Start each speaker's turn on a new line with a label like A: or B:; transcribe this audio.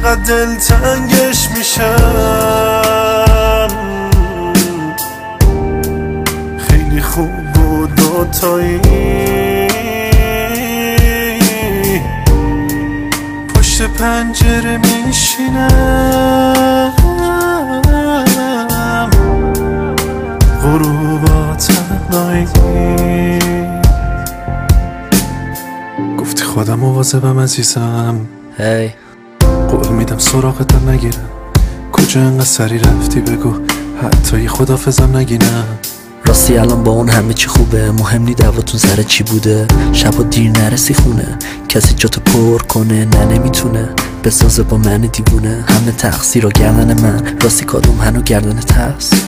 A: چقدر دلتنگش میشم. خیلی خوب بود دوتایی پشت پنجره میشینم، غروبا تنهایی. گفتی خودم مواظبم عزیزم،
B: هی
A: قول میدم سراغتم نگیرم. کجا انقدر سری رفتی بگو حتی یه خدافظم نگینم.
B: راستی الان با اون همه چی خوبه، مهم نی دعواتون سر چی بوده. شبا دیر نرسی خونه، کسی جاتو پر کنه نه نمیتونه بسازه با من دیوونه. همه تقصیر و گردن من، راستی کادوم هنو گردن ترس.